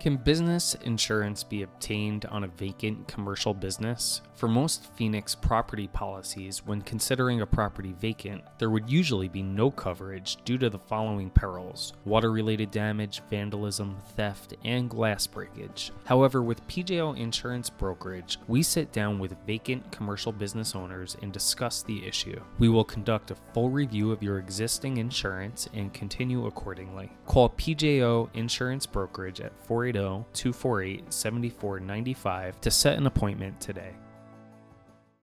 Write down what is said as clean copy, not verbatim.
Can business insurance be obtained on a vacant commercial business? For most Phoenix property policies, when considering a property vacant, there would usually be no coverage due to the following perils: water-related damage, vandalism, theft, and glass breakage. However, with PJO Insurance Brokerage, we sit down with vacant commercial business owners and discuss the issue. We will conduct a full review of your existing insurance and continue accordingly. Call PJO Insurance Brokerage at 480-248-7495 to set an appointment today.